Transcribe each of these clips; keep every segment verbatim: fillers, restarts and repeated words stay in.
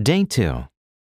Day two.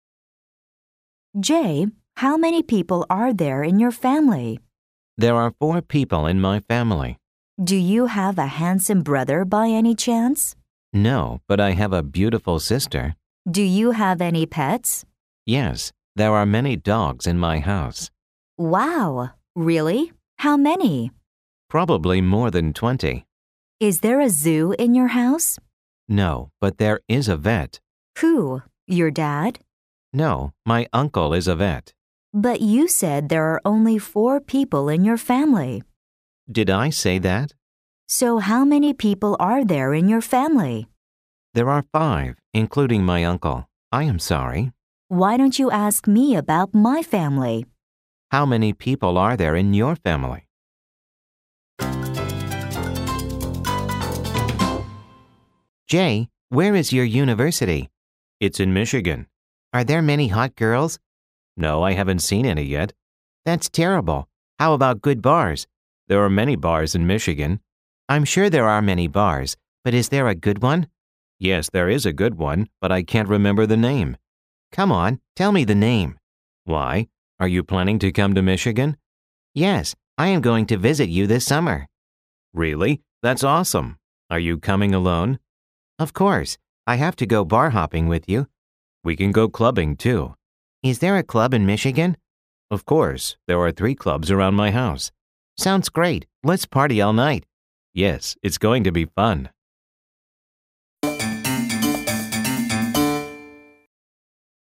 Jay, how many people are there in your family? There are four people in my family. Do you have a handsome brother by any chance? No, but I have a beautiful sister. Do you have any pets? Yes, there are many dogs in my house. Wow, really? How many? Probably more than twenty. Is there a zoo in your house? No, but there is a vet. Who? Your dad? No, my uncle is a vet. But you said there are only four people in your family. Did I say that? So how many people are there in your family? There are five, including my uncle. I am sorry. Why don't you ask me about my family? How many people are there in your family? Jay, where is your university? It's in Michigan. Are there many hot girls? No, I haven't seen any yet. That's terrible. How about good bars? There are many bars in Michigan. I'm sure there are many bars, but is there a good one? Yes, there is a good one, but I can't remember the name. Come on, tell me the name. Why? Are you planning to come to Michigan? Yes, I am going to visit you this summer. Really? That's awesome. Are you coming alone? Of course. I have to go bar hopping with you. We can go clubbing too. Is there a club in Michigan? Of course. There are three clubs around my house. Sounds great. Let's party all night. Yes, it's going to be fun.